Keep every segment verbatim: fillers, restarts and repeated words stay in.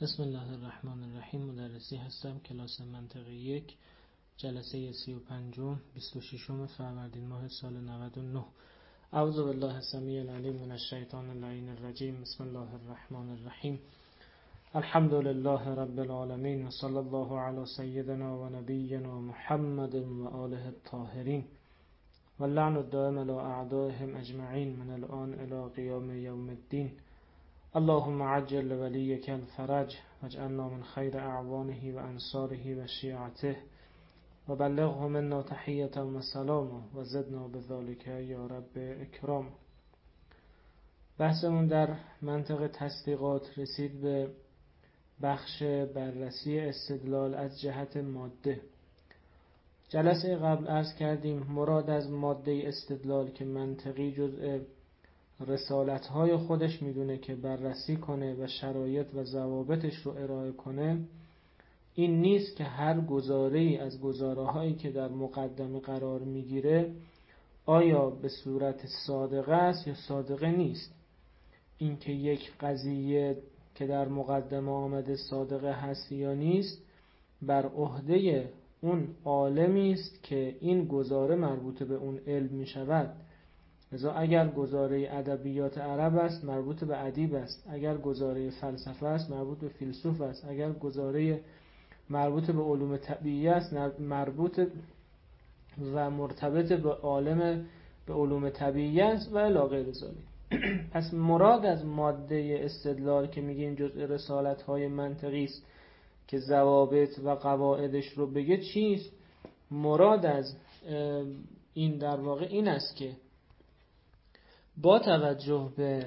بسم الله الرحمن الرحیم. مدرسی هستم، کلاس منطق یک، جلسه سی و پنجم، بیست و ششم فروردین ماه سال نود و نه. اعوذ بالله السمیع العلیم من الشیطان اللعین الرجیم. بسم الله الرحمن الرحیم. الحمد لله رب العالمین و صلی الله علی سیدنا و نبینا محمد و آله الطاهرین و اللعن الدائم علی اعدائهم اجمعین من الان الی قیام یوم الدین. اللهم عجل لولیک الفرج واجعلنا من خیر اعوانه و انصاره و شیعته و بلغه منا تحیة و سلام و زدنا بذلک یا رب اکرام. بحثمون در منطق تصدیقات رسید به بخش بررسی استدلال از جهت ماده. جلسه قبل عرض کردیم مراد از ماده استدلال که منطقی جزء رسالت‌های خودش میدونه که بررسی کنه و شرایط و ضوابطش رو ارائه کنه، این نیست که هر گزاره‌ای از گزاره‌هایی که در مقدمه قرار میگیره آیا به صورت صادقه است یا صادقه نیست. این که یک قضیه که در مقدمه آمده صادقه هست یا نیست بر عهده اون عالمی است که این گزاره مربوط به اون علم میشود. لذا اگر گزاره ادبیات عرب است مربوط به ادیب است، اگر گزاره فلسفه است مربوط به فیلسوف است، اگر گزاره مربوط به علوم طبیعی است مربوط و مرتبط به عالم به علوم طبیعی است و الی غیر ذلک. پس مراد از ماده استدلال که میگیم جزء رسالت‌های منطقی است که ضوابط و قواعدش رو بگه چیست؟ مراد از این در واقع این است که با توجه به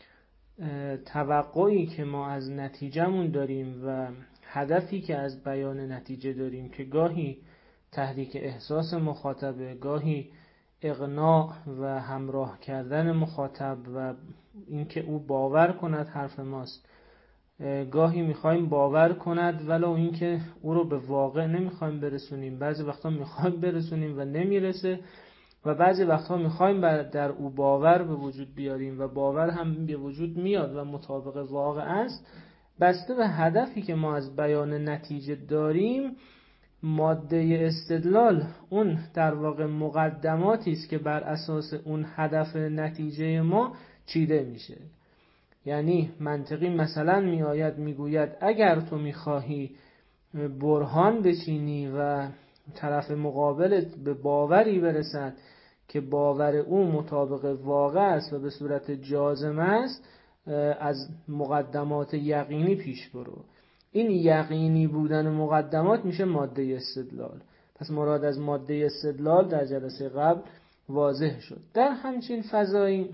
توقعی که ما از نتیجهمون داریم و هدفی که از بیان نتیجه داریم که گاهی تحریک احساس مخاطبه، گاهی اقناع و همراه کردن مخاطب و اینکه او باور کند حرف ماست، گاهی میخوایم باور کند ولو اینکه او رو به واقع نمیخوایم برسونیم، بعضی وقتا میخوایم برسونیم و نمیرسه و بعضی وقتها میخوایم در او باور به وجود بیاریم و باور هم به وجود میاد و مطابق واقع است. بسته به هدفی که ما از بیان نتیجه داریم، ماده استدلال اون در واقع مقدماتی است که بر اساس اون هدف نتیجه ما چیده میشه. یعنی منطقی مثلا میآید میگوید اگر تو میخواهی برهان بچینی و طرف مقابلت به باوری برسد که باور او مطابق واقع است و به صورت جازم است، از مقدمات یقینی پیش برو. این یقینی بودن مقدمات میشه ماده استدلال. پس مراد از ماده استدلال در جلسه قبل واضح شد. در همچین فضایی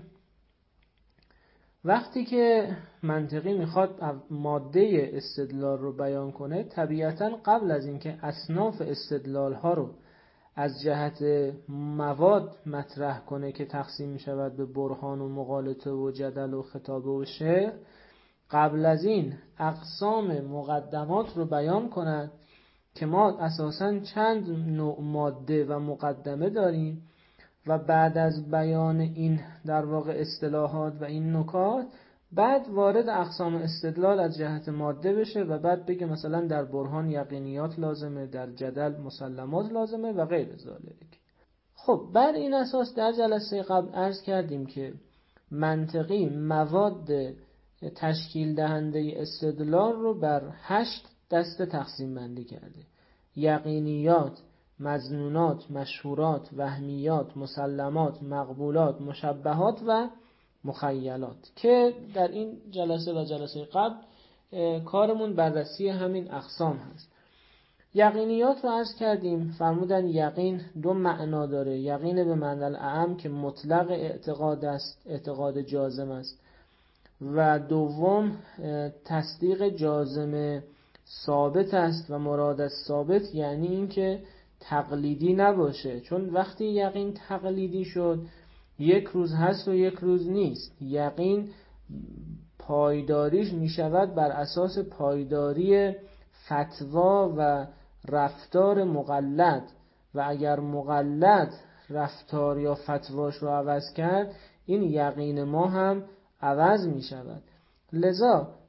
وقتی که منطقی میخواد ماده استدلال رو بیان کنه، طبیعتاً قبل از اینکه اصناف استدلال ها رو از جهت مواد مطرح کنه که تقسیم میشود به برهان و مغالطه و جدل و خطابه و شعر، قبل از این اقسام مقدمات رو بیان کند که ما اساساً چند نوع ماده و مقدمه داریم و بعد از بیان این در واقع اصطلاحات و این نکات بعد وارد اقسام استدلال از جهت ماده بشه و بعد بگه مثلا در برهان یقینیات لازمه، در جدل مسلمات لازمه و غیر ذالک. خب بر این اساس در جلسه قبل عرض کردیم که منطقی مواد تشکیل دهنده استدلال رو بر هشت دسته تقسیم بندی کرده: یقینیات، مظنونات، مشهورات، وهمیات، مسلمات، مقبولات، مشبهات و مخیلات، که در این جلسه و جلسه قبل کارمون بررسی همین اقسام هست. یقینیات رو عرض کردیم، فرمودن یقین دو معنا داره: یقین به معنی اعم که مطلق اعتقاد است، اعتقاد جازم است، و دوم تصدیق جازم ثابت است و مراد از ثابت یعنی این که تقلیدی نباشه، چون وقتی یقین تقلیدی شد یک روز هست و یک روز نیست. یقین پایداریش می شود بر اساس پایداری فتوا و رفتار مقلد، و اگر مقلد رفتار یا فتواش رو عوض کرد این یقین ما هم عوض می شود. لذا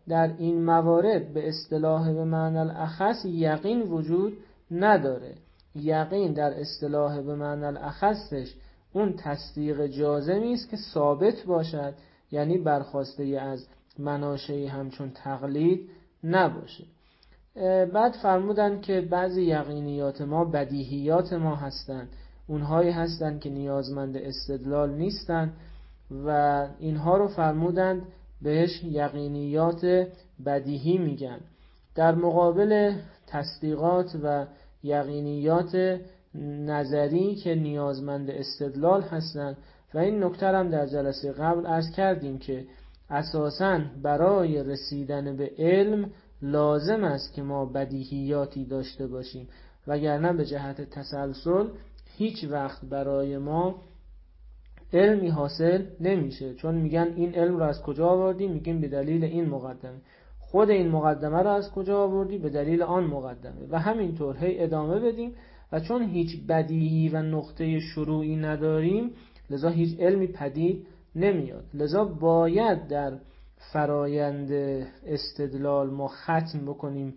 در این موارد به اصطلاح به معنی الاخص یقین وجود نداره. یقین در اصطلاح به معنی الاخصش اون تصدیق جازمی است که ثابت باشد، یعنی برخواسته از مناشه‌ای همچون تقلید نباشه. بعد فرمودن که بعضی یقینیات ما بدیهیات ما هستند، اونهایی هستند که نیازمند استدلال نیستند و اینها رو فرمودند بهش یقینیات بدیهی میگن، در مقابل تصدیقات و یقینیات نظری که نیازمند استدلال هستند. و این نکته هم در جلسه قبل عرض کردیم که اساساً برای رسیدن به علم لازم است که ما بدیهیاتی داشته باشیم، وگرنه به جهت تسلسل هیچ وقت برای ما علمی حاصل نمیشه. چون میگن این علم رو از کجا آوردی؟ میگیم به دلیل این مقدمه. خود این مقدمه رو از کجا آوردی؟ به دلیل آن مقدمه. و همینطور هی ادامه بدیم. و چون هیچ بدیهی و نقطه شروعی نداریم، لذا هیچ علمی پدید نمیاد. لذا باید در فرایند استدلال ما ختم بکنیم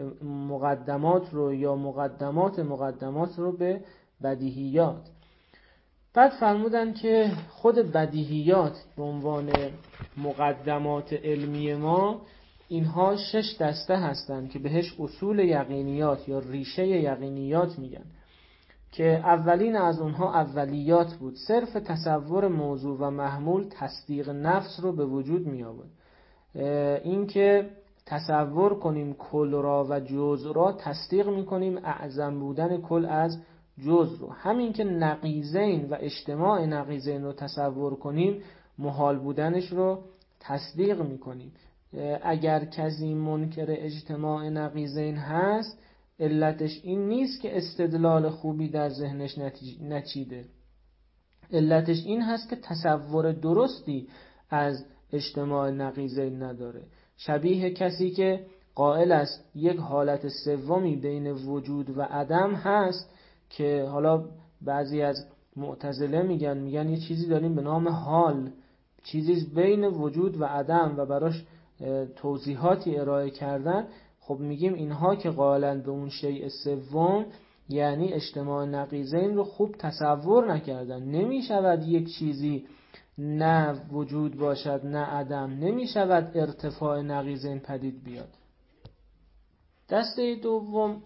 مقدمات رو یا مقدمات مقدمات رو به بدیهیات. بعد فرمودن که خود بدیهیات به عنوان مقدمات علمی ما، اینها شش دسته هستند که بهش اصول یقینیات یا ریشه یقینیات میگن، که اولین از اونها اولیات بود. صرف تصور موضوع و محمول تصدیق نفس رو به وجود می آورد. این که تصور کنیم کل را و جزء را، تصدیق می کنیم اعظم بودن کل از جزء رو. همین که نقیضین و اجتماع نقیضین رو تصور کنیم، محال بودنش رو تصدیق می کنیم. اگر کسی منکر اجتماع نقیضین هست، علتش این نیست که استدلال خوبی در ذهنش نچیده، علتش این هست که تصور درستی از اجتماع نقیضین نداره. شبیه کسی که قائل است یک حالت سومی بین وجود و عدم هست، که حالا بعضی از معتزله میگن میگن یه چیزی داریم به نام حال، چیزی بین وجود و عدم، و براش توضیحاتی ارائه کردن. خب میگیم اینها که قائلن به اون شیء سوم، یعنی اجتماع نقیضین رو خوب تصور نکردن. نمیشود یک چیزی نه وجود باشد نه عدم، نمیشود ارتفاع نقیضین پدید بیاد. دسته دوم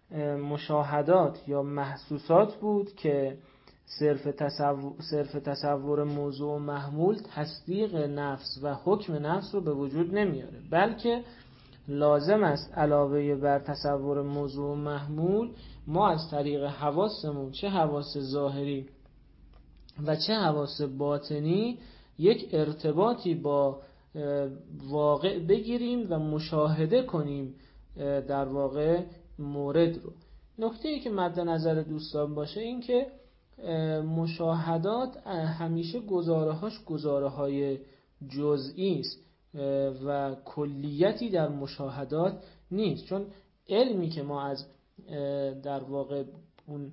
مشاهدات یا محسوسات بود که صرف تصور, صرف تصور موضوع و محمول تصدیق نفس و حکم نفس رو به وجود نمیاره، بلکه لازم است علاوه بر تصور موضوع و محمول ما از طریق حواسمون، چه حواس ظاهری و چه حواس باطنی، یک ارتباطی با واقع بگیریم و مشاهده کنیم در واقع مورد رو. نکته‌ای که مد نظر دوستان باشه این که مشاهدات همیشه گزاره‌هاش گزاره‌های جزئی است و کلیتی در مشاهدات نیست. چون علمی که ما از در واقع اون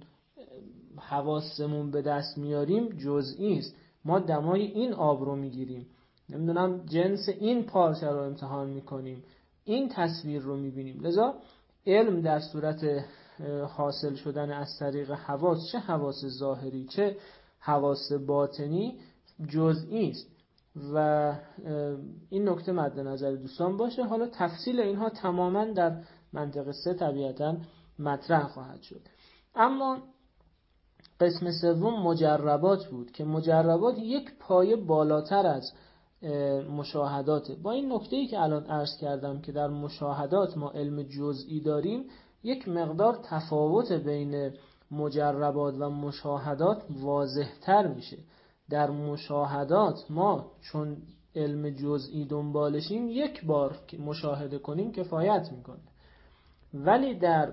حواسمون به دست میاریم جزئی است. ما دمای این آب رو میگیریم، نمیدونم جنس این پارچه رو امتحان میکنیم، این تصویر رو میبینیم. لذا علم در صورت حاصل شدن از طریق حواس، چه حواس ظاهری چه حواس باطنی، جزئی است و این نکته مد نظر دوستان باشه. حالا تفصیل اینها تماما در منطق سه طبیعتا مطرح خواهد شد. اما قسم سوم مجربات بود که مجربات یک پایه بالاتر از مشاهدات. با این نکته‌ای که الان عرض کردم که در مشاهدات ما علم جزئی داریم، یک مقدار تفاوت بین مجربات و مشاهدات واضح‌تر میشه. در مشاهدات ما چون علم جزئی دنبالشیم، یک بار که مشاهده کنیم کفایت میکنه، ولی در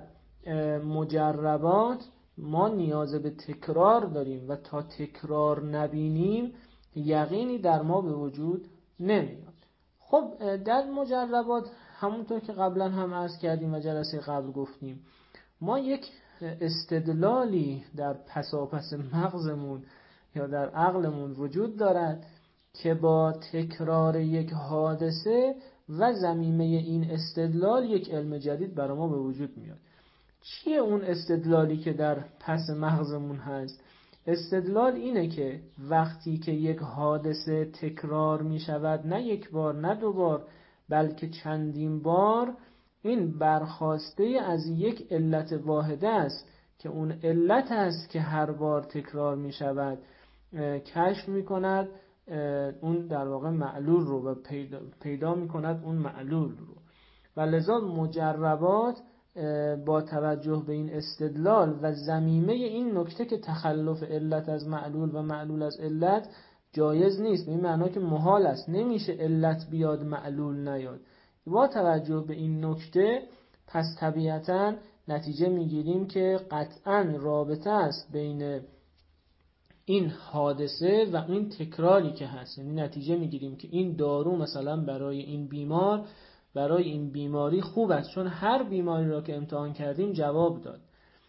مجربات ما نیاز به تکرار داریم و تا تکرار نبینیم یقینی در ما به وجود نمیاد. خب در مجربات همونطور که قبلا هم عرض کردیم و جلسه قبل گفتیم، ما یک استدلالی در پساپس مغزمون یا در عقلمون وجود دارد که با تکرار یک حادثه و ضمیمه این استدلال یک علم جدید برای ما به وجود میاد. چیه اون استدلالی که در پس مغزمون هست؟ استدلال اینه که وقتی که یک حادثه تکرار می شود، نه یک بار نه دو بار بلکه چندین بار، این برخواسته از یک علت واحده است که اون علت است که هر بار تکرار می شود کشف می کند اون در واقع معلول رو و پیدا, پیدا می کند اون معلول رو. و لذا مجربات با توجه به این استدلال و ضمیمه این نکته که تخلف علت از معلول و معلول از علت جایز نیست، به این معنا که محال است، نمیشه علت بیاد معلول نیاد. با توجه به این نکته پس طبیعتاً نتیجه میگیریم که قطعاً رابطه است بین این حادثه و این تکراری که هست. یعنی نتیجه میگیریم که این دارو مثلا برای این بیمار برای این بیماری خوب است، چون هر بیماری را که امتحان کردیم جواب داد.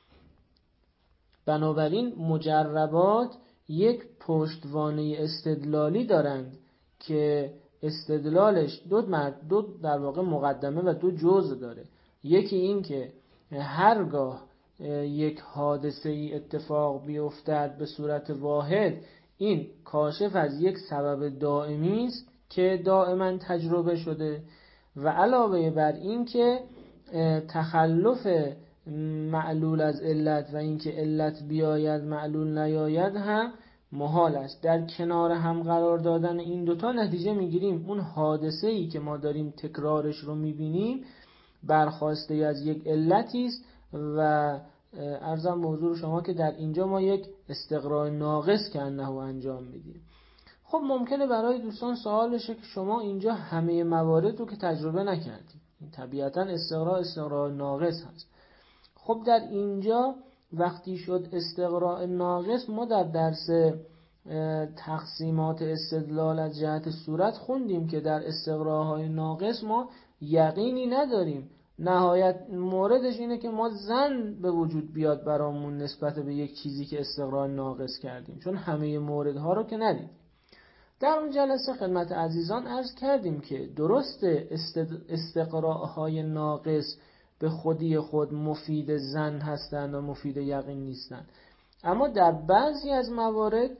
بنابراین مجربات یک پشتوانه استدلالی دارند که استدلالش دو مرد دو در واقع مقدمه و دو جزء داره. یکی این که هرگاه یک حادثه ای اتفاق بیفتد به صورت واحد، این کاشف از یک سبب دائمی است که دائما تجربه شده، و علاوه بر این که تخلف معلول از علت و اینکه علت بیاید معلول نیاید هم محال است. در کنار هم قرار دادن این دوتا نتیجه میگیریم اون حادثه‌ای که ما داریم تکرارش رو میبینیم برخواسته از یک علتی است و عرضم به حضور شما که در اینجا ما یک استقراء ناقص که انه انجام میدیم. خب ممکنه برای دوستان سوال بشه که شما اینجا همه موارد رو که تجربه نکردید، طبیعتا استقراء استقراء ناقص هست. خب در اینجا وقتی شد استقراء ناقص، ما در درس تقسیمات استدلال از جهت صورت خوندیم که در استقراءهای ناقص ما یقینی نداریم. نهایت موردش اینه که ما ظن به وجود بیاد برامون نسبت به یک چیزی که استقراء ناقص کردیم، چون همه موردها رو که ندیدیم. در اون جلسه خدمت عزیزان عرض کردیم که درست استقراءهای ناقص به خودی خود مفید ظن هستند و مفید یقین نیستند، اما در بعضی از موارد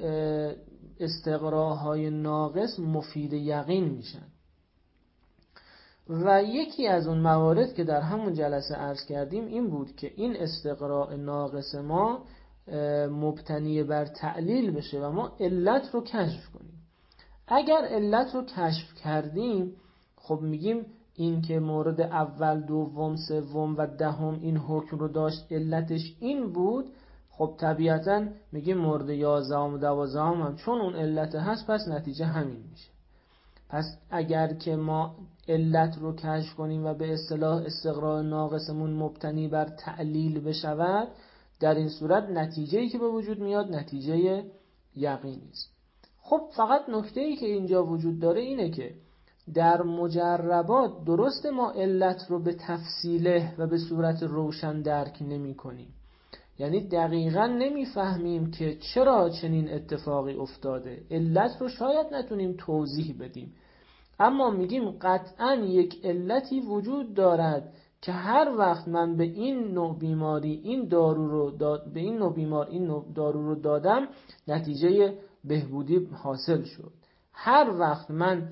استقراءهای ناقص مفید یقین میشن. و یکی از اون موارد که در همون جلسه عرض کردیم این بود که این استقراء ناقص ما مبتنی بر تعلیل بشه و ما علت رو کشف کنیم. اگر علت رو کشف کردیم، خب میگیم این که مورد اول، دوم، سوم و دهم این حکم رو داشت علتش این بود، خب طبیعتا میگیم مورد یازدهم و دوازدهم هم چون اون علت هست پس نتیجه همین میشه. پس اگر که ما علت رو کشف کنیم و به اصطلاح استقراء ناقصمون مبتنی بر تعلیل بشود، در این صورت نتیجه‌ای که به وجود میاد نتیجه یقینی است. خب فقط نکته‌ای که اینجا وجود داره اینه که در مجربات درست ما علت رو به تفصیله و به صورت روشن درک نمی کنیم، یعنی دقیقاً نمیفهمیم که چرا چنین اتفاقی افتاده. علت رو شاید نتونیم توضیح بدیم، اما میگیم قطعاً یک علتی وجود دارد که هر وقت من به این نوع بیماری این دارو رو داد به این نوع بیمار این نوع دارو رو دادم نتیجه بهبودی حاصل شد. هر وقت من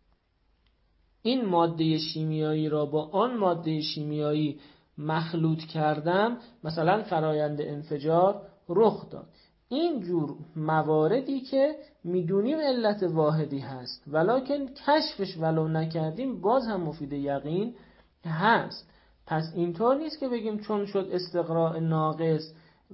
این ماده شیمیایی را با آن ماده شیمیایی مخلوط کردم مثلا فرایند انفجار رخ داد. این جور مواردی که میدونیم علت واحدی هست ولکن کشفش ولو نکردیم باز هم مفید یقین هست. پس اینطور نیست که بگیم چون شد استقراء ناقص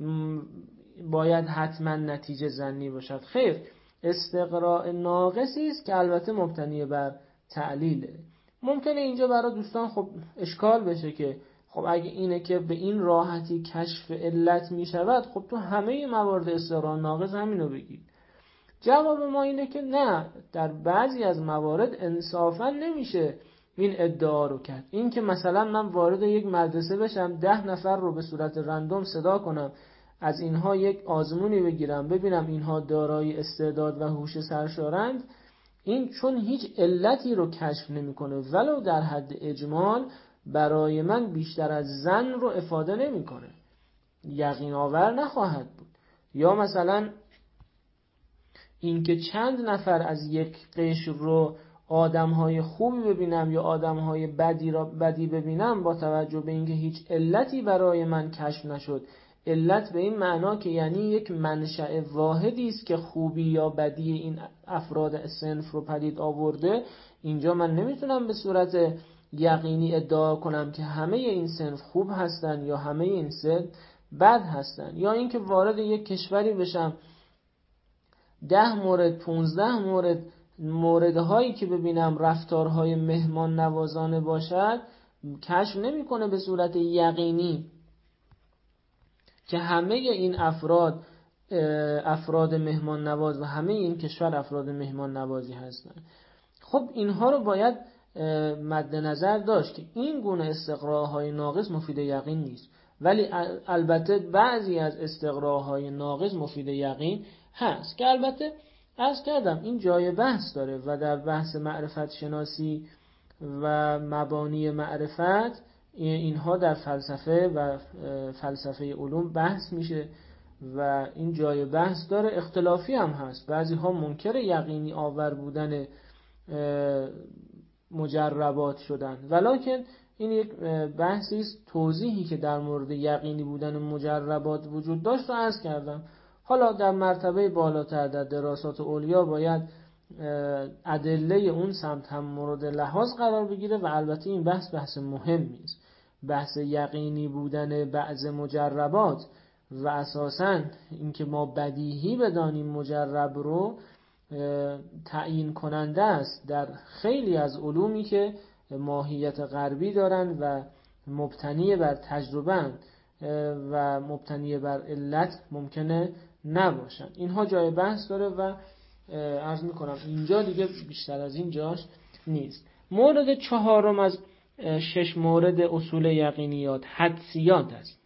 باید حتما نتیجه ظنی باشد. خیر، استقراء ناقصی است که البته مبتنی بر تعلیله. ممکنه اینجا برای دوستان خب اشکال بشه که خب اگه اینه که به این راحتی کشف علت می شود، خب تو همه موارد استقراء ناقص همینو بگید. جواب ما اینه که نه، در بعضی از موارد انصافا نمیشه این ادعا رو کرد. این که مثلا من وارد یک مدرسه بشم، ده نفر رو به صورت رندوم صدا کنم، از اینها یک آزمونی بگیرم ببینم اینها دارای استعداد و هوش سرشارند، این چون هیچ علتی رو کشف نمیکنه ولو در حد اجمال، برای من بیشتر از ظن رو افاده نمیکنه، یقین آور نخواهد بود. یا مثلا اینکه چند نفر از یک قشر رو آدم‌های خوبی ببینم یا آدم‌های بدی را بدی ببینم، با توجه به اینکه هیچ علتی برای من کشف نشد، علت به این معنا که یعنی یک منشأ واحدی است که خوبی یا بدی این افراد صنف رو پدید آورده، اینجا من نمیتونم به صورت یقینی ادعا کنم که همه این صنف خوب هستن یا همه این صنف بد هستن. یا اینکه وارد یک کشوری بشم، ده مورد پونزده مورد موردهایی که ببینم رفتارهای مهمان نوازانه باشد، کشف نمیکنه به صورت یقینی که همه این افراد افراد مهمان نواز و همه این کشور افراد مهمان نوازی هستند. خب اینها رو باید مد نظر داشت که این گونه استقراءهای ناقص مفید یقین نیست، ولی البته بعضی از استقراءهای ناقص مفید یقین هست که البته عرض کردم این جای بحث داره و در بحث معرفت شناسی و مبانی معرفت اینها در فلسفه و فلسفه علوم بحث میشه و این جای بحث داره. اختلافی هم هست، بعضی ها منکر یقینی آور بودن مجربات شدن، ولکن این یک بحثی است، توضیحی که در مورد یقینی بودن مجربات وجود داشت رو عرض کردم. حالا در مرتبه بالاتر در دراسات علیا باید ادله اون سمت هم مورد لحاظ قرار بگیره و البته این بحث بحث مهمی است، بحث یقینی بودن بعض مجربات و اساساً اینکه ما بدیهی بدانیم مجرب رو تعیین کننده است در خیلی از علومی که ماهیت غربی دارن و مبتنی بر تجربه و مبتنی بر علت ممکنه نباشن. اینها جای بحث داره و عرض میکنم اینجا دیگه بیشتر از این جاش نیست. مورد چهارم از شش مورد اصول یقینیات حدسیات است.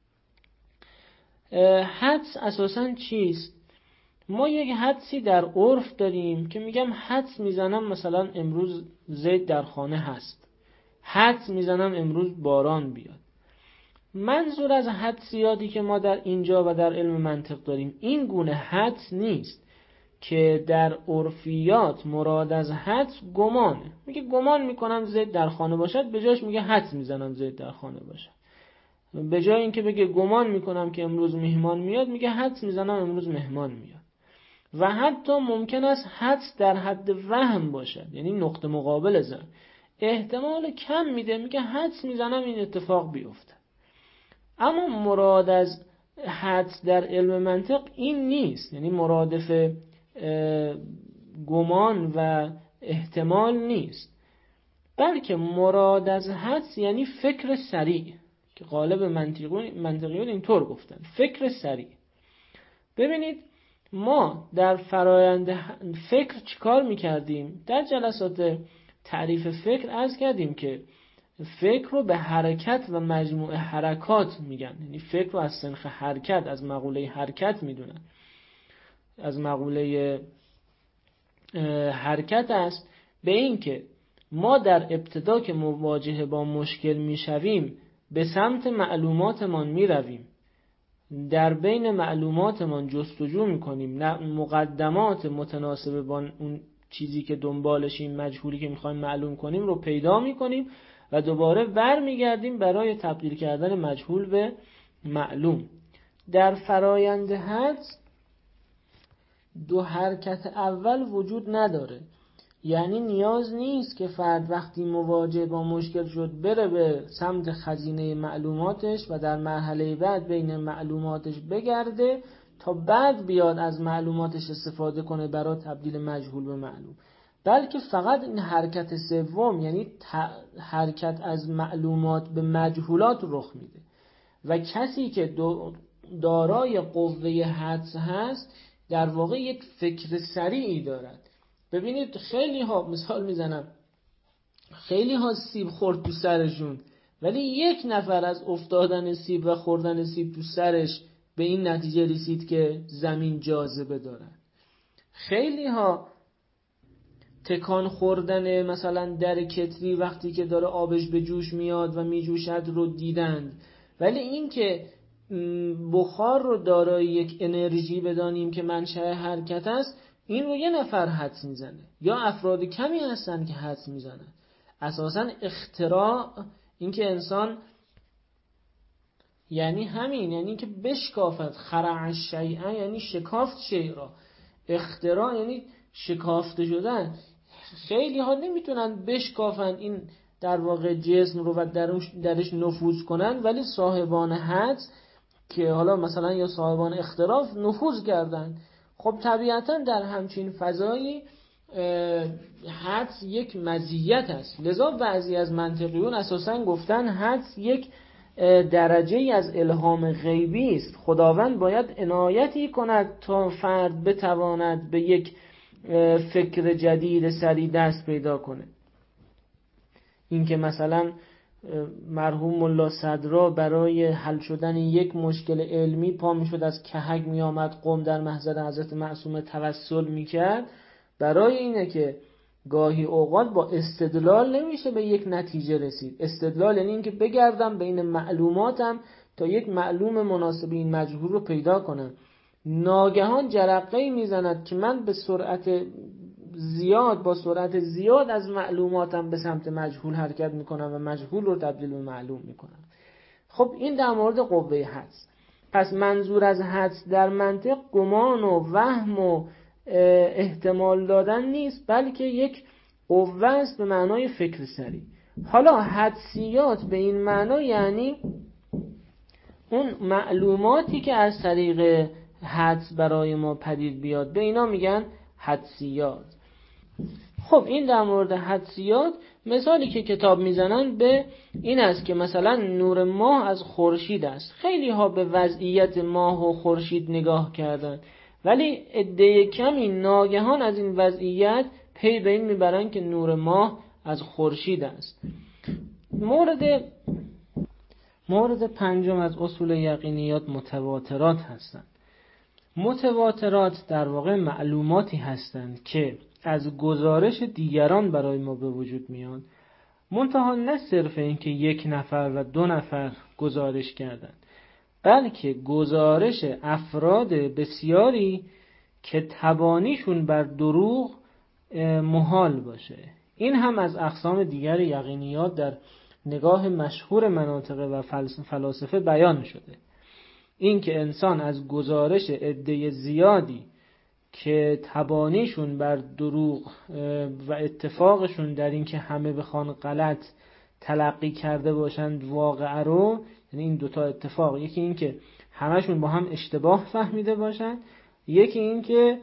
حدس اساساً چیست؟ ما یک حدسی در عرف داریم که میگم حدس میزنم مثلا امروز زید در خانه هست، حدس میزنم امروز باران بیاد. منظور از حدسیاتی که ما در اینجا و در علم منطق داریم این گونه حدس نیست که در عرفیات مراد از حدس گمانه. میگه گمان میکنم زید در خانه باشد، به جاش میگه حدس میزنم زید در خانه باشد. به جای اینکه بگه گمان میکنم که امروز مهمان میاد، میگه حدس میزنم امروز مهمان میاد. و حتی ممکن است حدس در حد وهم باشد، یعنی نقطه مقابل زن احتمال کم میده، میگه حدس میزنم این اتفاق بیفته. اما مراد از حدس در علم منطق این نیست، یعنی مرادف گمان و احتمال نیست، بلکه مراد از حدس یعنی فکر سریع که غالب منطقیون اینطور گفتن، فکر سریع. ببینید ما در فرایند فکر چیکار میکردیم؟ در جلسات تعریف فکر عرض کردیم که فکر رو به حرکت و مجموعه حرکات میگن، یعنی فکر رو از سنخ حرکت، از مقوله حرکت میدونن، از مقوله حرکت است به این که ما در ابتدا که مواجه با مشکل میشویم به سمت معلوماتمان میرویم، در بین معلوماتمان جستجو میکنیم، مقدمات متناسب با اون چیزی که دنبالشیم، مجهولی که میخوایم معلوم کنیم رو پیدا میکنیم و دوباره بر میگردیم برای تبدیل کردن مجهول به معلوم. در فرایند حدس دو حرکت اول وجود نداره، یعنی نیاز نیست که فرد وقتی مواجه با مشکل شد بره به سمت خزینه معلوماتش و در مرحله بعد بین معلوماتش بگرده تا بعد بیاد از معلوماتش استفاده کنه برای تبدیل مجهول به معلوم، بلکه فقط این حرکت سوم یعنی حرکت از معلومات به مجهولات رخ میده و کسی که دارای قوه حدس هست در واقع یک فکر سریعی دارد. ببینید خیلی ها، مثال میزنم، خیلی ها سیب خورد تو سرشون ولی یک نفر از افتادن سیب و خوردن سیب تو سرش به این نتیجه رسید که زمین جاذبه دارد. خیلی ها تکان خوردن مثلا در کتری وقتی که داره آبش به جوش میاد و میجوشد رو دیدند، ولی این که بخار رو دارای یک انرژی بدانیم که منشأ حرکت است، این رو یه نفر حدس میزنه یا افراد کمی هستن که حدس میزنن. اساساً اختراع، این که انسان یعنی همین، یعنی که بشکافت، خرع شیئا یعنی شکافت شیء را، اختراع یعنی شکافته شدن. خیلی ها نمیتونن بشکافن این در واقع جسم رو و درش, درش نفوذ کنن، ولی صاحبان حدس که حالا مثلا یا صاحبان اختراع نفوذ کردن. خب طبیعتا در همچین فضایی حدس یک مزیت است. لذا بعضی از منطقیون اساسا گفتن حدس یک درجه از الهام غیبی است. خداوند باید عنایتی کند تا فرد بتواند به یک فکر جدید سریع دست پیدا کنه. این که مثلا مرحوم ملا صدرا برای حل شدن یک مشکل علمی پا میشد از کهک میآمد قم در محضر حضرت معصومه توسل میکرد، برای اینه که گاهی اوقات با استدلال نمیشه به یک نتیجه رسید. استدلال یعنی این که بگردم بین معلوماتم تا یک معلوم مناسب این مجهول رو پیدا کنم. ناگهان جرقه‌ای میزند که من به سرعت زیاد با سرعت زیاد از معلوماتم به سمت مجهول حرکت میکنم و مجهول رو تبدیل به معلوم میکنم. خب این در مورد قوه حدس. پس منظور از حدس در منطق گمان و وهم و احتمال دادن نیست، بلکه یک قوه است به معنای فکر سری. حالا حدسیات به این معنا یعنی اون معلوماتی که از طریق حدس برای ما پدید بیاد، به اینا میگن حدسیات. خب این در مورد حدسیات. مثالی که کتاب میزنن به این است که مثلا نور ماه از خورشید است. خیلی ها به وضعیت ماه و خورشید نگاه کردن، ولی عده کمی ناگهان از این وضعیت پی به این میبرن که نور ماه از خورشید است. مورد مورد پنجم از اصول یقینیات متواترات هستند. متواترات در واقع معلوماتی هستند که از گزارش دیگران برای ما به وجود میان، منتها نه صرف این که یک نفر و دو نفر گزارش کردند، بلکه گزارش افراد بسیاری که تبانیشون بر دروغ محال باشه. این هم از اقسام دیگر یقینیات در نگاه مشهور مناطق و فلاسفه بیان شده. این که انسان از گزارش عده زیادی که تبانیشون بر دروغ و اتفاقشون در این که همه بخوان غلط تلقی کرده باشند واقعه رو، یعنی این دوتا اتفاق، یکی این که همشون با هم اشتباه فهمیده باشند، یکی این که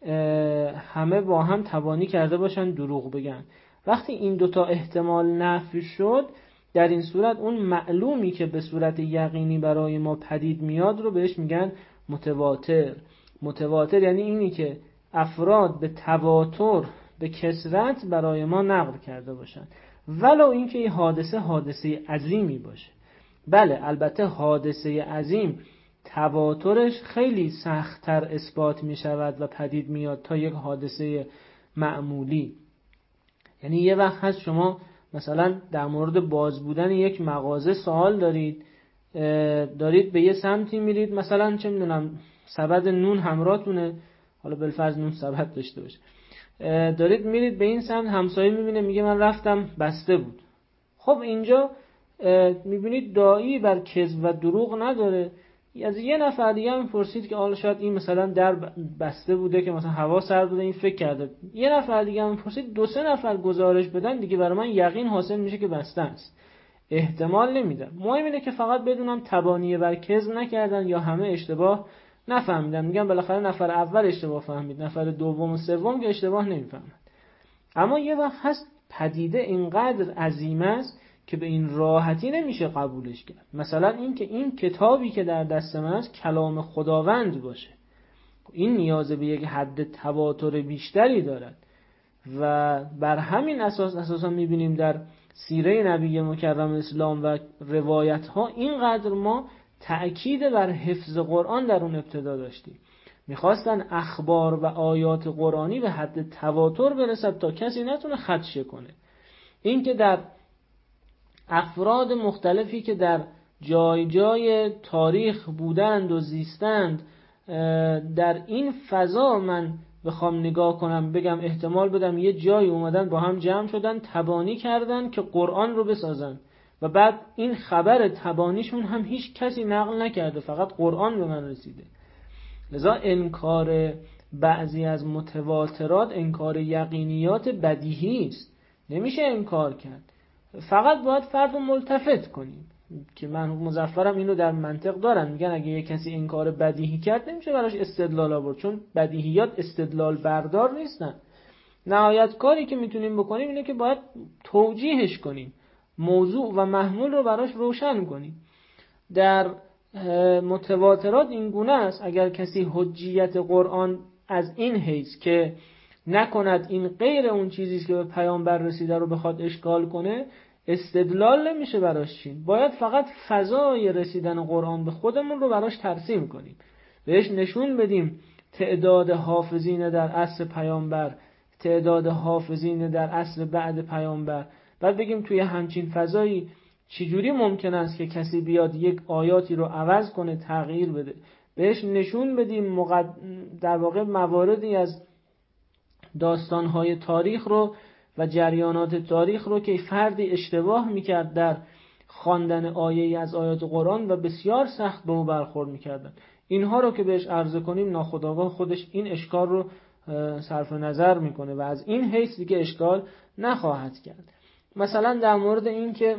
همه با هم تبانی کرده باشند دروغ بگن. وقتی این دوتا احتمال نفی شد، در این صورت اون معلومی که به صورت یقینی برای ما پدید میاد رو بهش میگن متواتر. متواتر یعنی اینی که افراد به تواتر به کثرت برای ما نقل کرده باشن، ولو اینکه این حادثه حادثه عظیمی باشه. بله البته حادثه عظیم تواترش خیلی سخت‌تر اثبات می شود و پدید میاد تا یک حادثه معمولی. یعنی یه وقت هست شما مثلا در مورد باز بودن یک مغازه سوال دارید، دارید به یه سمتی میرید، مثلا چه میدونم سبد نون همراهتونه، حالا بالفرض نون سبد داشته باشه، دارید میرید به این سمت، همسایه میبینه میگه من رفتم بسته بود. خب اینجا میبینید داعی بر کذب و دروغ نداره. از یه نفر دیگه هم پرسید که حالا شاید این مثلا در بسته بوده که مثلا هوا سرد بوده این فکر کرده، یه نفر دیگه هم پرسید، دو سه نفر گزارش بدن دیگه، برای من یقین حاصل میشه که بسته است، احتمال نمیدم. مهم اینه که فقط بدونم تبانی بر کذب نکردن یا همه اشتباه نفهمیدن. میگم بالاخره نفر اول اشتباه فهمید، نفر دوم و سوم که اشتباه نمیفهمند. اما یه وقت هست پدیده اینقدر عظیم است که به این راحتی نمیشه قبولش کرد. مثلا این که این کتابی که در دست من است کلام خداوند باشه، این نیاز به یک حد تواتر بیشتری دارد و بر همین اساس اساسا میبینیم در سیره نبی مکرم اسلام و روایت ها اینقدر ما تأکید بر حفظ قرآن در اون ابتدا داشتیم. میخواستن اخبار و آیات قرآنی به حد تواتر برسد تا کسی نتونه خدشه کنه. این که در افراد مختلفی که در جای جای تاریخ بودند و زیستند در این فضا من بخوام نگاه کنم بگم احتمال بدم یه جایی اومدن با هم جمع شدن تبانی کردن که قرآن رو بسازن و بعد این خبر تبانیشون هم هیچ کسی نقل نکرده، فقط قرآن به من رسیده. لذا انکار بعضی از متواترات انکار یقینیات بدیهی است، نمیشه انکار کرد، فقط باید فرد ملتفت کنیم که من مظفرم اینو در منطق دارن، میگن اگه یه کسی انکار بدیهی کرد نمیشه براش استدلال آورد، چون بدیهیات استدلال بردار نیستن. نهایت کاری که میتونیم بکنیم اینه که باید توجیهش کنیم، موضوع و محمول رو براش روشن کنیم. در متواترات این گونه است، اگر کسی حجیت قرآن از این حیث که نکند این غیر اون چیزی است که به پیامبر رسیده رو بخواد اشکال کنه، استدلال نمیشه براش چین، باید فقط فضای رسیدن قرآن به خودمون رو براش ترسیم کنیم، بهش نشون بدیم تعداد حافظین در عصر پیامبر، تعداد حافظین در عصر بعد پیامبر، بعد بگیم توی همچین فضایی چجوری ممکن است که کسی بیاد یک آیاتی رو عوض کنه، تغییر بده. بهش نشون بدیم مقد... در واقع مواردی از داستانهای تاریخ رو و جریانات تاریخ رو که فردی اشتباه میکرد در خواندن آیه‌ای از آیات قرآن و بسیار سخت به او برخورد میکردن، اینها رو که بهش عرضه کنیم ناخودآگاه خودش این اشکال رو صرف نظر میکنه و از این حیث دیگه اشکال نخواهد کرد. مثلا در مورد این که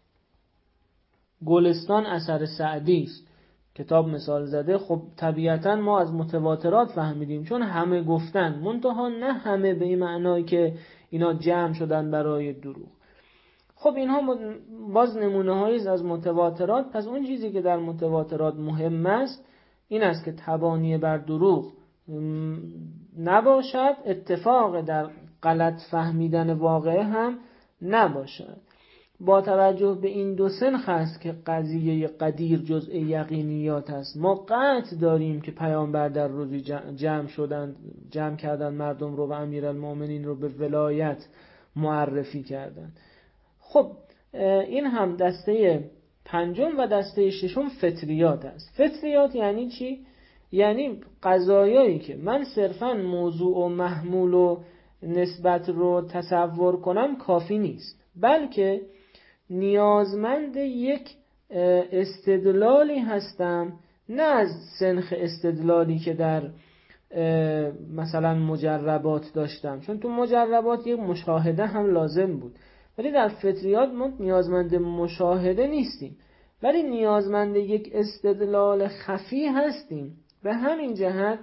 گلستان اثر سعدی است، کتاب مثال زده، خب طبیعتا ما از متواترات فهمیدیم چون همه گفتن، منتها نه همه به این معنایی که اینا جمع شدن برای دروغ. خب اینها باز نمونه هایی از متواترات. پس اون چیزی که در متواترات مهم است این است که تبانی بر دروغ نباشد، اتفاق در غلط فهمیدن واقعه هم نباشد. با توجه به این دو سنخ است که قضیه قدیر جزء یقینیات است. ما قطع داریم که پیامبر در روزی جمع شدند، جمع کردن مردم رو و امیرالمومنین رو به ولایت معرفی کردند. خب این هم دسته پنجم و دسته ششم فطریات است. فطریات یعنی چی؟ یعنی قضایایی که من صرفاً موضوع و محمول و نسبت رو تصور کنم کافی نیست، بلکه نیازمند یک استدلالی هستم، نه از سنخ استدلالی که در مثلا مجربات داشتم، چون تو مجربات یک مشاهده هم لازم بود، ولی در فطریات ما نیازمند مشاهده نیستیم، ولی نیازمند یک استدلال خفی هستیم. به همین جهت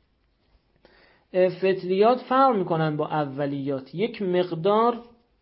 فطریات فرق میکنن با اولیات، یک مقدار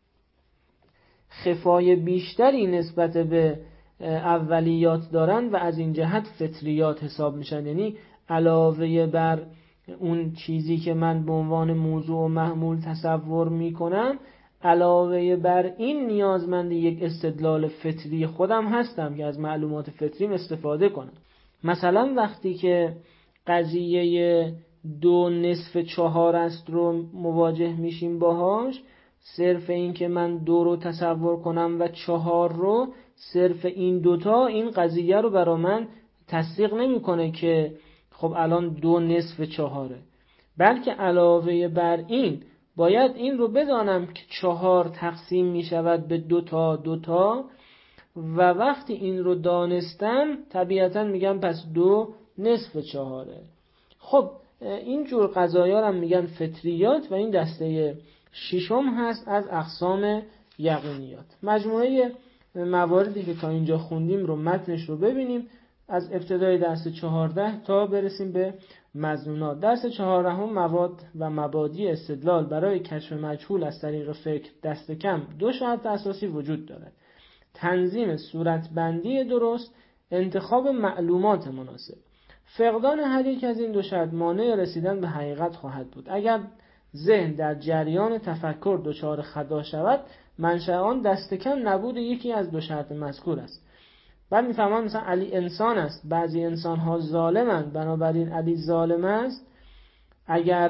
خفای بیشتری نسبت به اولیات دارن و از این جهت فطریات حساب میشن، یعنی علاوه بر اون چیزی که من به عنوان موضوع و محمول تصور میکنم، علاوه بر این نیازمند یک استدلال فطری خودم هستم که از معلومات فطریم استفاده کنم. مثلا وقتی که قضیه دو نصف چهار است رو مواجه میشیم باهاش، صرف این که من دو رو تصور کنم و چهار رو، صرف این دوتا این قضیه رو برا من تصدیق نمیکنه که خب الان دو نصف چهاره، بلکه علاوه بر این باید این رو بدانم که چهار تقسیم میشود به دوتا دوتا و وقتی این رو دانستم طبیعتا میگم پس دو نصف چهاره. خب این جور قضایا هم میگن فطریات و این دسته ششم هست از اقسام یقینیات. مجموعه مواردی که تا اینجا خوندیم رو متنش رو ببینیم از ابتدای درس چهارده تا برسیم به مظنونات. درس چهاردهم مواد و مبادی استدلال برای کشف مجهول از طریق فکر دست کم دو شرط اساسی وجود دارد: تنظیم صورتبندی درست، انتخاب معلومات مناسب. فقدان هر یک از این دو شرط مانع رسیدن به حقیقت خواهد بود. اگر ذهن در جریان تفکر دچار خطا شود، منشأ آن دست کم نبود یکی از دو شرط مذکور است. بعد میفهمن مثلا علی انسان است، بعضی انسان ها ظالمند بنابراین علی ظالم است. اگر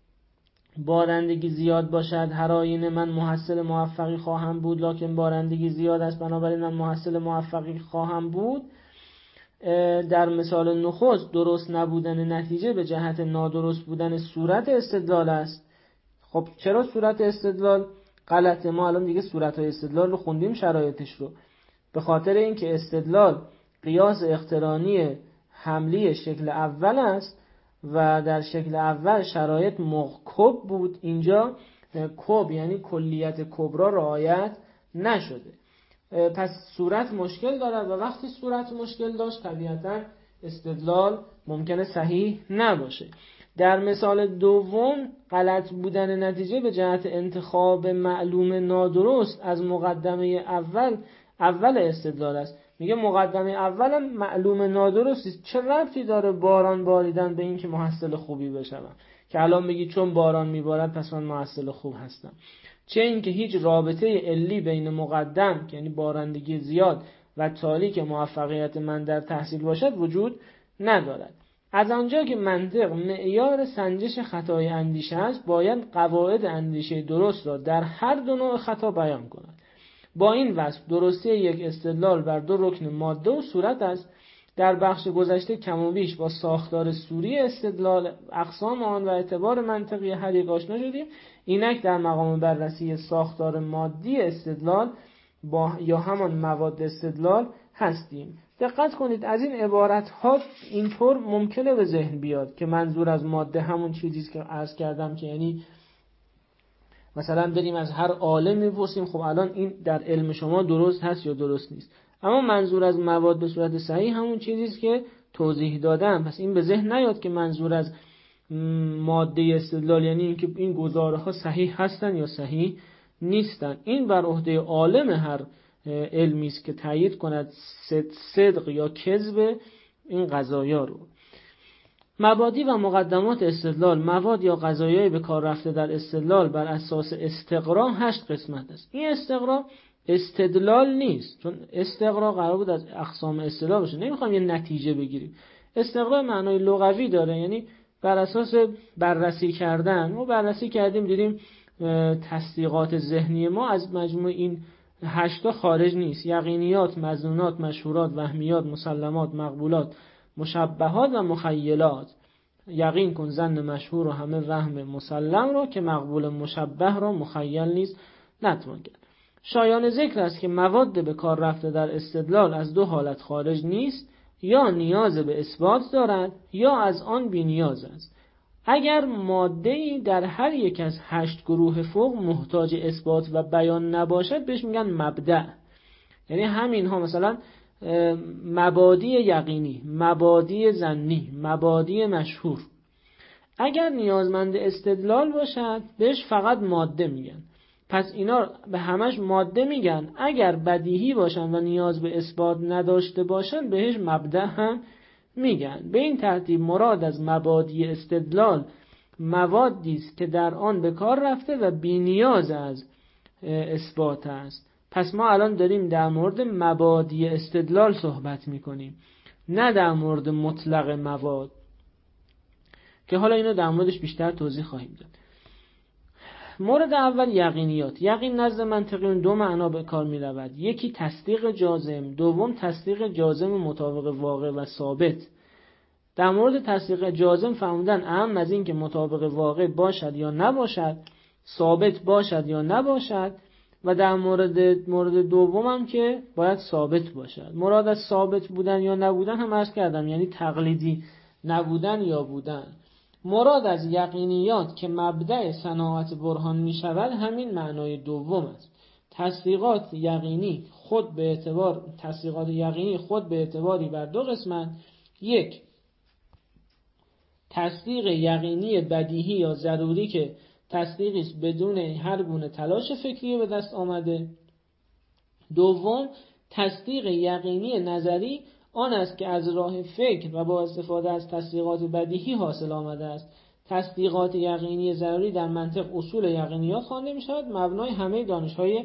بارندگی زیاد باشد هر آینه من محصل موفقی خواهم بود، لکن بارندگی زیاد است بنابراین من محصل موفقی خواهم بود. در مثال نخست درست نبودن نتیجه به جهت نادرست بودن صورت استدلال است. خب چرا صورت استدلال غلطه؟ ما الان دیگه صورت‌های استدلال رو خوندیم، شرایطش رو. به خاطر اینکه استدلال قیاس اقترانی حملی شکل اول است و در شکل اول شرایط مغکب بود، اینجا کب یعنی کلیت کبرا رعایت نشده. پس صورت مشکل دارد و وقتی صورت مشکل داشت طبیعتاً استدلال ممکنه صحیح نباشه. در مثال دوم غلط بودن نتیجه به جهت انتخاب معلوم نادرست از مقدمه اول اول استدلال است. میگه مقدمه اول معلوم نادرست است. چه ربطی داره باران باریدن به این که محصل خوبی بشم؟ که الان بگی چون باران میبارد پس من محصل خوب هستم. چه این که هیچ رابطه علی بین مقدم یعنی بارندگی زیاد و تاریک موفقیت من در تحصیل باشد وجود ندارد. از آنجا که منطق معیار سنجش خطای اندیشه است، باید قواعد اندیشه درست را در هر دو نوع خطا بیان کند. با این وصف درستی یک استدلال بر دو رکن ماده و صورت است. در بخش گذشته کم و بیش با ساختار سوری استدلال، اقسام آن و اعتبار منطقی هر یک آشنا شدیم. اینک در مقام بررسی ساختار مادی استدلال با یا همان مواد استدلال هستیم. دقت کنید از این عبارت ها اینطور ممکنه به ذهن بیاد که منظور از ماده همون چیزیست که عرض کردم، که یعنی مثلا بریم از هر عالم میپرسیم خب الان این در علم شما درست هست یا درست نیست. اما منظور از مواد به صورت صحیح همون چیزیست که توضیح دادم. پس این به ذهن نیاد که منظور از ماده استدلال یعنی اینکه این گزاره ها صحیح هستن یا صحیح نیستن. این بر عهده عالم هر علمی است که تایید کند صدق یا کذب این قضایا رو. مبادی و مقدمات استدلال، مواد یا قضایای به کار رفته در استدلال بر اساس استقرا هشت قسمت است. این استقرا استدلال نیست، چون استقرا قرار بود از اقسام استدلال باشه. نمیخوام یه نتیجه بگیریم. استقرا معنای لغوی داره، یعنی بر اساس بررسی کردن. ما بررسی کردیم دیدیم تصدیقات ذهنی ما از مجموع این هشتا خارج نیست. یقینیات، مظنونات، مشهورات، وهمیات، مسلمات، مقبولات، مشبهات و مخیلات. یقین کن ظن مشهور و همه وهم مسلم را، که مقبول مشبه را مخیل نیست نتوان کرد. شایان ذکر است که مواد به کار رفته در استدلال از دو حالت خارج نیست، یا نیاز به اثبات دارد یا از آن بی نیاز است. اگر ماده‌ای در هر یک از هشت گروه فوق محتاج اثبات و بیان نباشد بهش میگن مبدأ. یعنی همین ها مثلا مبادی یقینی، مبادی ظنی، مبادی مشهور. اگر نیازمند استدلال باشد بهش فقط ماده میگن. پس اینا به همش ماده میگن. اگر بدیهی باشن و نیاز به اثبات نداشته باشن بهش مبدأ هم میگن. به این ترتیب مراد از مبادی استدلال موادی است که در آن به کار رفته و بی نیاز از اثبات است. پس ما الان داریم در مورد مبادی استدلال صحبت میکنیم، نه در مورد مطلق مواد، که حالا اینو در موردش بیشتر توضیح خواهیم داد. مورد اول یقینیات. یقین نزد منطقیون دو معنا به کار می رود. یکی تصدیق جازم، دوم تصدیق جازم مطابق واقع و ثابت. در مورد تصدیق جازم فهمیدن اهم از این که مطابق واقع باشد یا نباشد، ثابت باشد یا نباشد، و در مورد مورد دوم هم که باید ثابت باشد. مراد از ثابت بودن یا نبودن هم عرض کردم، یعنی تقلیدی نبودن یا بودن. مراد از یقینیات که مبدأ صناعت برهان می شود همین معنای دوم است. تصدیقات یقینی خود به اعتبار تصدیقات یقینی خود به اعتباری بر دو قسمت. یک، تصدیق یقینی بدیهی یا ضروری که تصدیقی است بدون هر گونه تلاش فکری به دست آمده. دوم، تصدیق یقینی نظری آن است که از راه فکر و با استفاده از تصدیقات بدیهی حاصل آمده است. تصدیقات یقینی ضروری در منطق اصول یقینیات خوانده می شود، مبنای همه دانش‌های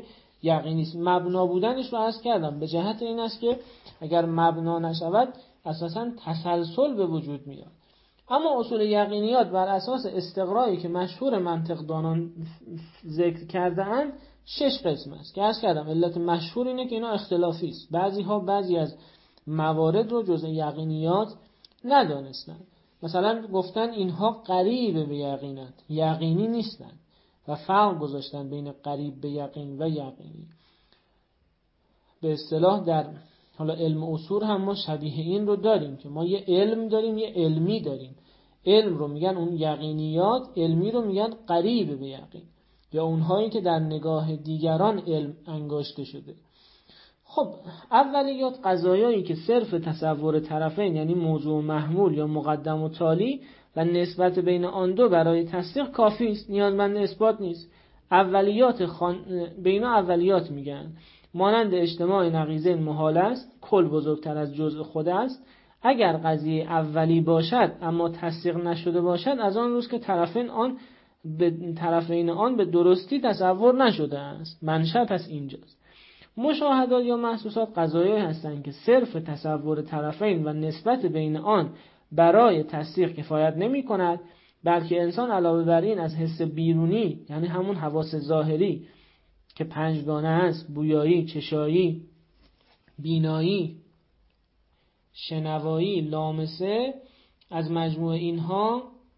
یقینی است. مبنا بودنش رو عرض کردم به جهت این است که اگر مبنا نشود اساساً تسلسل به وجود میاد. اما اصول یقینیات بر اساس استقرایی که مشهور منطقدانان ذکر کرده اند شش قسم است که عرض کردم علت مشهور اینه که اینا اختلافی است. بعضی ها بعضی از موارد رو جزء یقینیات ندانستند. مثلا گفتن اینها قریب به یقینند، یقینی نیستند و فرق گذاشتن بین قریب به یقین و یقینی. به اصطلاح در حالا علم اصول هم ما شبیه این رو داریم که ما یه علم داریم یه علمی داریم. علم رو میگن اون یقینیات، علمی رو میگن قریب به یقین، یا اونهایی که در نگاه دیگران علم انگاشته شده. خب اولیات قضایایی که صرف تصور طرفین یعنی موضوع محمول یا مقدم و تالی و نسبت بین آن دو برای تصدیق کافی است، نیازمند اثبات نیست. اولیات خان... به اینا اولیات میگن. مانند اجتماع نقیضین محال است، کل بزرگتر از جزء خود است. اگر قضیه اولی باشد اما تصدیق نشده باشد، از آن روز که طرفین آن به طرفین آن به درستی تصور نشده است. منشأ پس اینجاست. مشاهدات یا محسوسات قضایایی هستند که صرف تصور طرفین و نسبت بین آن برای تصدیق کفایت نمی کند، بلکه انسان علاوه بر این از حس بیرونی یعنی همون حواس ظاهری که پنجگانه است، بویایی، چشایی، بینایی، شنوایی، لامسه، از مجموع اینها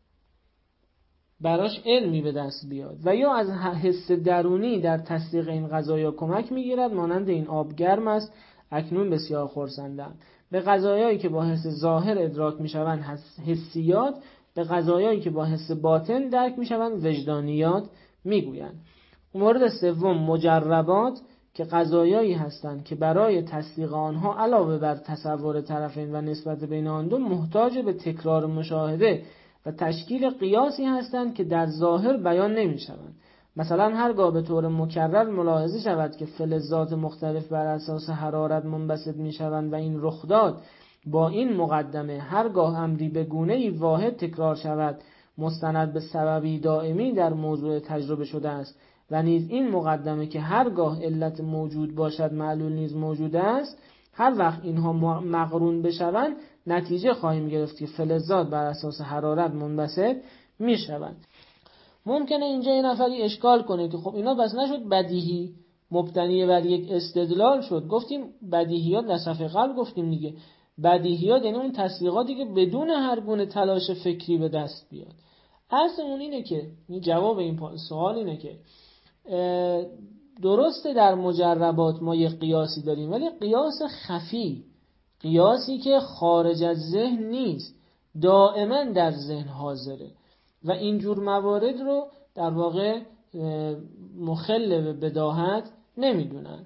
براش علمی به دست بیاد و یا از حس درونی در تصدیق این قضایا کمک میگیرد، مانند این آب گرم است اکنون بسیار خرسندم. به قضایایی که با حس ظاهر ادراک میشوند حسیات، به قضایایی که با حس باطن درک میشوند وجدانیات میگویند. مورد سوم مجربات که قضایایی هستند که برای تصدیق آنها علاوه بر تصور طرفین و نسبت بین آن دو محتاج به تکرار مشاهده و تشکیل قیاسی هستند که در ظاهر بیان نمی شوند. مثلا هرگاه به طور مکرر ملاحظه شود که فلزات مختلف بر اساس حرارت منبسط می شوند و این رخداد با این مقدمه هرگاه امری به گونه‌ای واحد تکرار شود مستند به سببی دائمی در موضوع تجربه شده است و نیز این مقدمه که هرگاه علت موجود باشد معلول نیز موجود است، هر وقت اینها مقرون بشوند نتیجه خواهیم گرفت که فلزات بر اساس حرارت منبسط می شوند. ممکنه اینجا یه نفری اشکال کنه که خب اینا بس نشد بدیهی مبتنی بر یک استدلال شد. گفتیم بدیهیات در صفحه قبل گفتیم دیگه، بدیهیات یعنی اون تصدیقاتی که بدون هر گونه تلاش فکری به دست بیاد. اصلمون اینه که این جواب این سوال اینه که درسته در مجربات ما یه قیاسی داریم، ولی قیاس خفی، قیاسی که خارج از ذهن نیست، دائما در ذهن حاضره و اینجور موارد رو در واقع مخل به بداهت نمیدونن.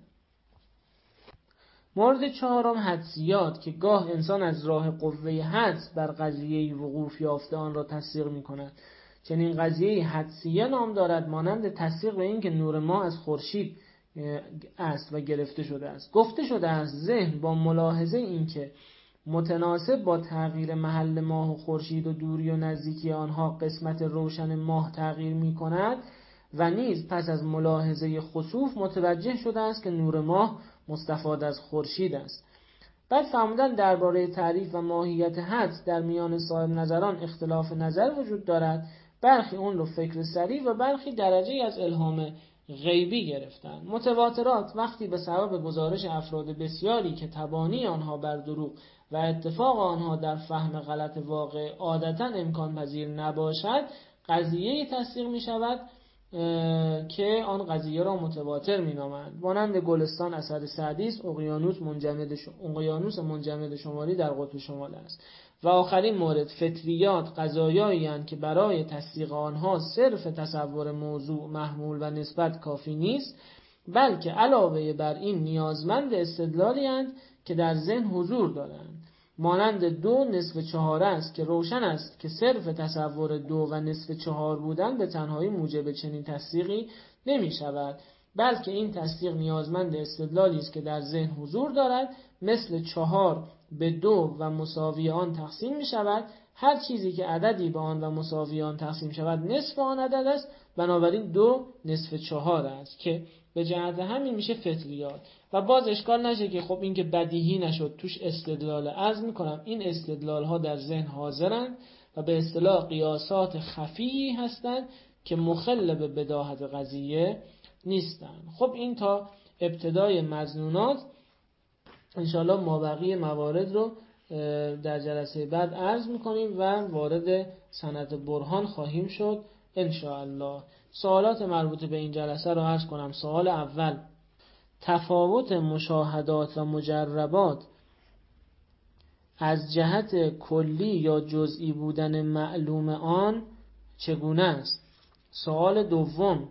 مورد چهارم حدسیات که گاه انسان از راه قوه حدس بر قضیه وقوف یافته آن را تصدیق می‌کند. چنین قضیه حدسیه نام دارد، مانند تصدیق به این که نور ماه از خورشید است و گرفته شده است. گفته شده است ذهن با ملاحظه این که متناسب با تغییر محل ماه و خورشید و دوری و نزدیکی آنها قسمت روشن ماه تغییر می‌کند و نیز پس از ملاحظه خسوف متوجه شده است که نور ماه مستفاد از خورشید است. بعد فرمودن درباره تعریف و ماهیت حدس در میان صاحب نظران اختلاف نظر وجود دارد. برخی اون رو فکر سریع و برخی درجه از الهام غیبی گرفتن. متواترات وقتی به سبب گزارش افراد بسیاری که تبانی آنها بر دروغ و اتفاق آنها در فهم غلط واقع عادتا امکان پذیر نباشد، قضیه تصدیق می شود که آن قضیه را متواتر می نامند. مانند گلستان اثر سعدی است، اقیانوس منجمد ش... اقیانوس منجمد شمالی در قطب شمال است. و آخرین مورد فطریات قضایایی اند که برای تصدیق آنها صرف تصور موضوع محمول و نسبت کافی نیست، بلکه علاوه بر این نیازمند استدلالی اند که در ذهن حضور دارند. مانند دو نصف چهار است که روشن است که صرف تصور دو و نصف چهار بودن به تنهایی موجب چنین تصدیقی نمی شود، بلکه این تصدیق نیازمند استدلالی است که در ذهن حضور دارد. مثل چهار به دو و مساوی آن تقسیم می شود، هر چیزی که عددی به آن و مساوی آن تقسیم شود نصف آن عدد است، بنابراین دو نصف چهار است که به جهت همین میشه فطریات. و باز اشکال نشه که خب این که بدیهی نشد توش استدلال. عرض میکنم این استدلال ها در ذهن حاضرن و به اصطلاح قیاسات خفی هستند که مخل به بداهت قضیه نیستن. خب این تا ابتدای مظنونات. انشاءالله مابقی موارد رو در جلسه بعد عرض میکنیم و وارد سند برهان خواهیم شد انشاءالله. سوالات مربوط به این جلسه رو عرض کنم. سوال اول: تفاوت مشاهدات و مجربات از جهت کلی یا جزئی بودن معلوم آن چگونه است؟ سوال دوم: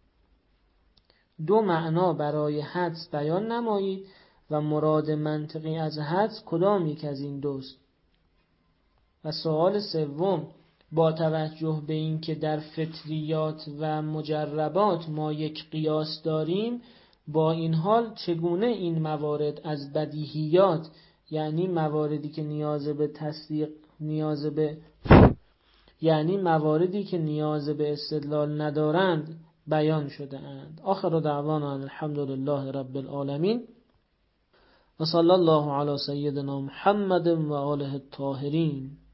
دو معنا برای حدس بیان نمایید و مراد منطقی از حدس کدام یک از این دوست؟ و سوال سوم: با توجه به این که در فطریات و مجربات ما یک قیاس داریم، با این حال چگونه این موارد از بدیهیات، یعنی مواردی که نیاز به تصدیق نیاز به یعنی مواردی که نیاز به استدلال ندارند بیان شده اند؟ آخر دعوانا الحمدلله رب العالمین و صلی الله علی سیدنا محمد و آله الطاهرین.